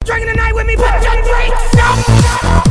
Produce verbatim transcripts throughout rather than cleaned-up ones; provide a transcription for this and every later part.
Drinking the night with me, put your drinks up.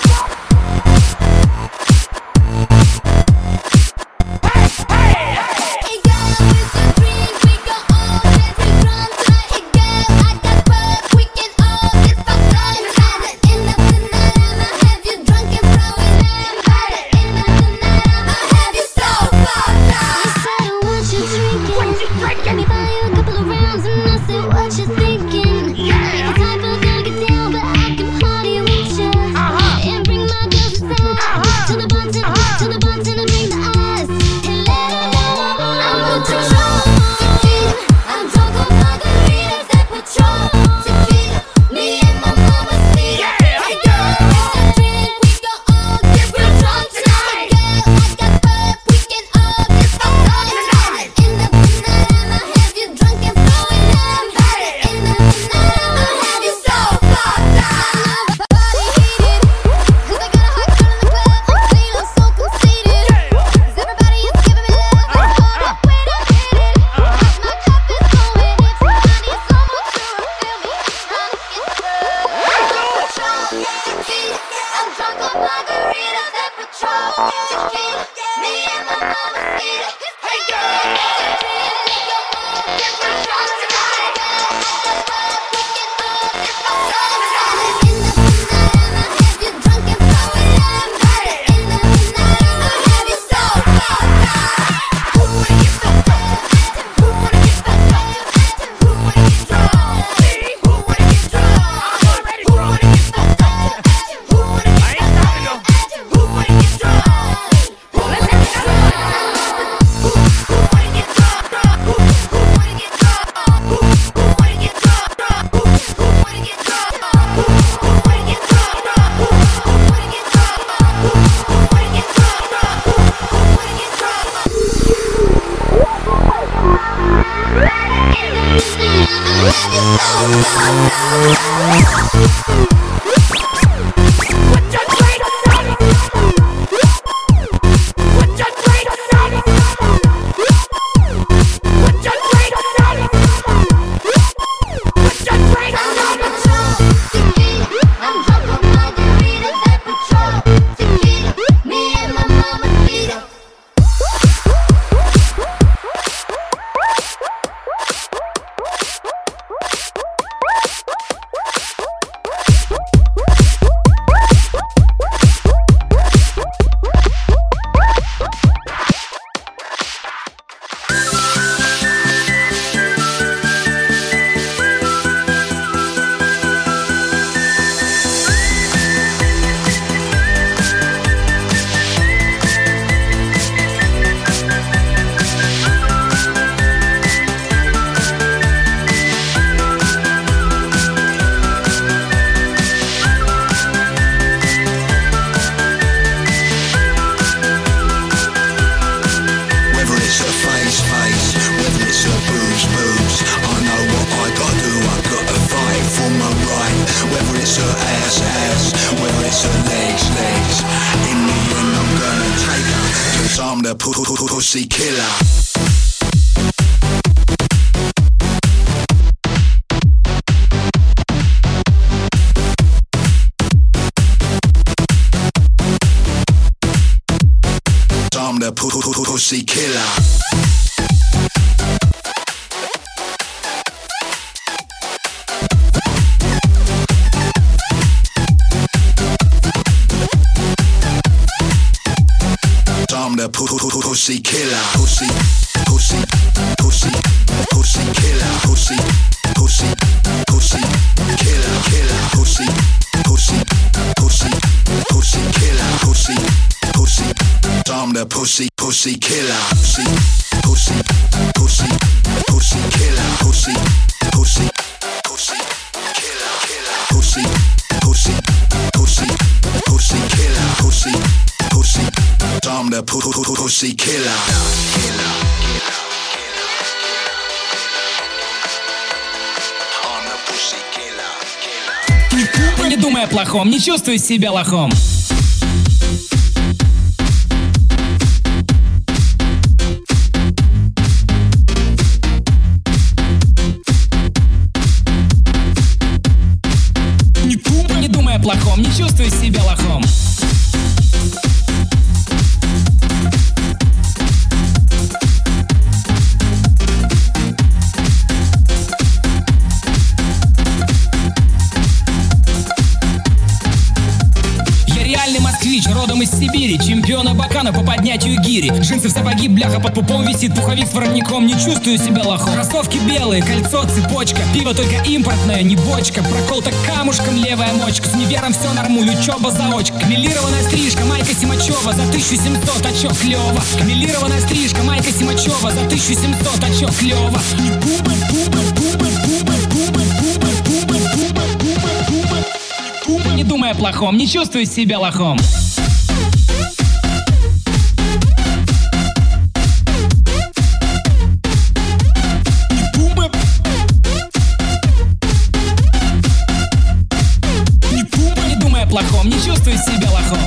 Pussy killer. I'm the pussy killer. I'm the pussy killer. Pussy, pussy, pussy, pussy killer. Pussy, pussy, pussy killer, killer. Pussy, pussy, pussy, pussy killer. Pussy, pussy. I'm the pussy, pussy killer. Pussy, pussy, pussy, pussy killer. Pussy, pussy, pussy killer, killer. Pussy, pussy, pussy, pussy killer. Pussy, pussy. I'm the pussy killer. Killer, killer. Не думай о плохом, не чувствуй себя лохом. плохом, не чувствую себя лохом. Москвич, родом из Сибири, чемпиона Бакана по поднятию гири. Джинсы в сапоги, бляха под пупом висит, пуховик с воротником, не чувствую себя лохом. Кроссовки белые, кольцо, цепочка, пиво только импортное, не бочка. Проколото камушком левая мочка, с универом все нормуль, учеба заочка. Камелированная стрижка, майка Симачева, за тысячу семьсот, а чё клёво. Камелированная стрижка, майка Симачева, за тысячу семьсот, а чё клёво. И бумы, бумы, бумы, бумы, бумы, бумы, бумы, бумы, бумы. Не думай о плохом, не чувствую себя лохом. Не думай о плохом, не чувствую себя лохом.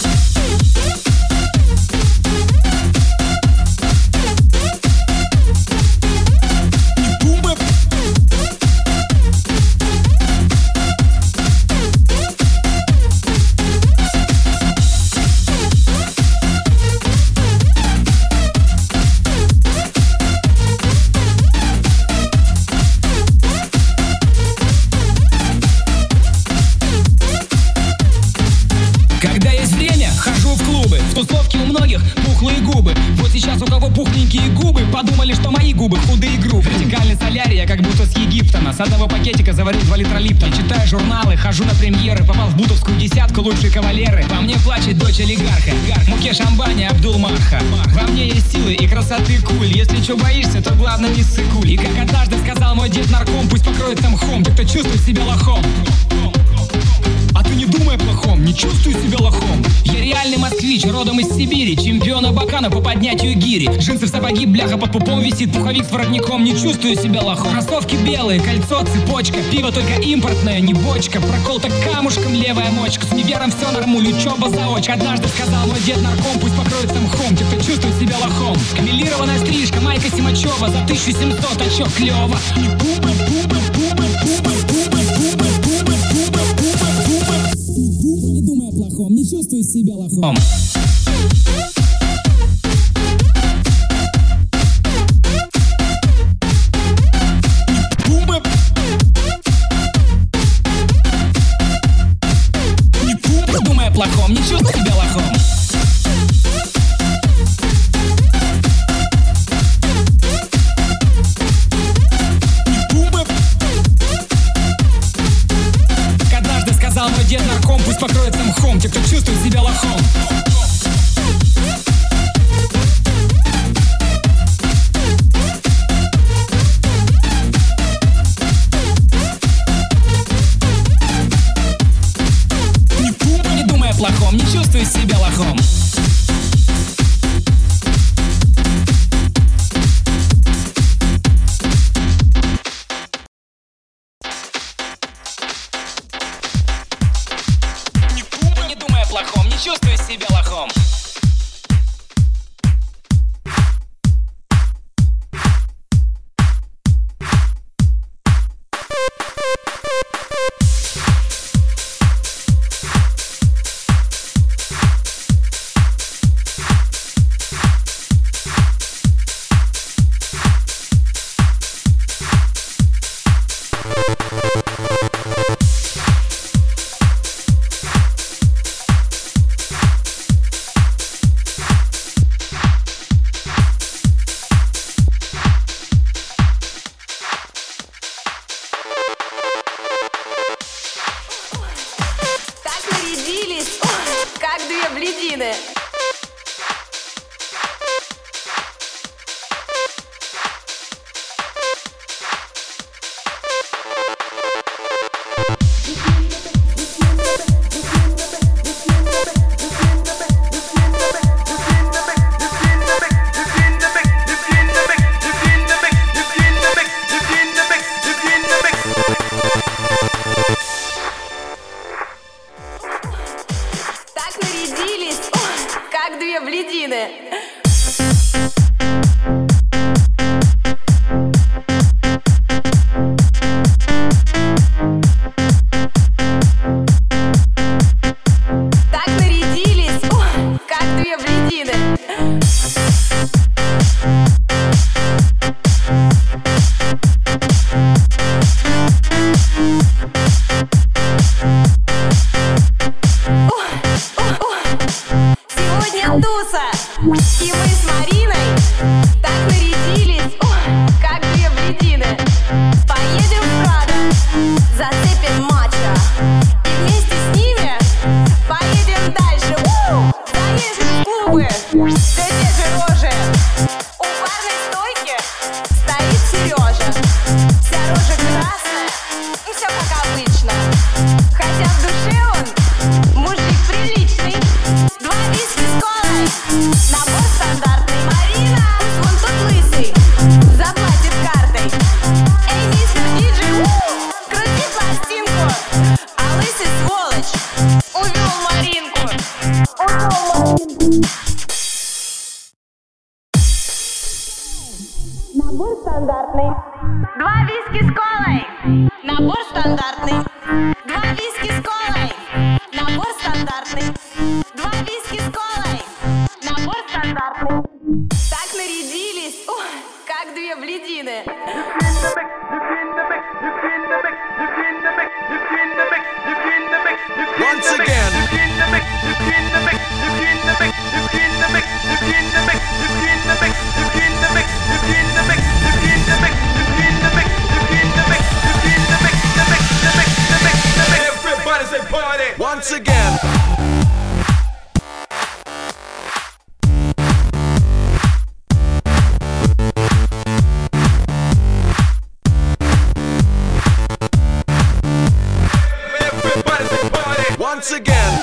Тусовки у многих пухлые губы. Вот сейчас у кого пухленькие губы, подумали, что мои губы худые грубы. Вертикальный солярий, я как будто с Египтона. С одного пакетика заварил два литра липтона. Читаю журналы, хожу на премьеры. Попал в бутовскую десятку, лучшие кавалеры. Во мне плачет дочь олигарха, Мукеш Амбани, Абдул-Марха. Во мне есть силы и красоты куль. Если чё боишься, то главное не ссыкуль. И как однажды сказал мой дед нарком, пусть покроется мхом те, кто чувствует себя лохом. А ты не думай о плохом, не чувствуй себя лохом. Я реальный москвич, родом из Сибири, чемпиона Бакана по поднятию гири. Джинсы в сапоги, бляха под пупом висит, пуховик с воротником, не чувствую себя лохом. Кроссовки белые, кольцо, цепочка, пиво только импортное, не бочка. Проколото камушком левая мочка, с универом все нормуль, учеба заочка. Однажды сказал мой дед нарком, пусть покроется мхом те, кто чувствует себя лохом. Камелированная стрижка, майка Симачева, за тысячу семьсот, а чё клёво. И бумы, бумы, бумы, бумы, бумы, бумы, бумы, бумы, бумы. Не думай о плохом, не чувствуй себя лохом. Не думай о плохом, не чувствуй себя лохом. Мой дед нарком, пусть покроется мхом те, кто чувствует себя лохом. Не думай о плохом, не чувствуй себя лохом. Плохом, не чувствую себя лохом. Как две блядины. Так нарядились, стандартный. Два виски с колой. Набор стандартный. Два виски с колой. Набор стандартный. Так нарядились, ух, как две блядины. Once again. Everybody say party. Once again. Everybody say party. Once again.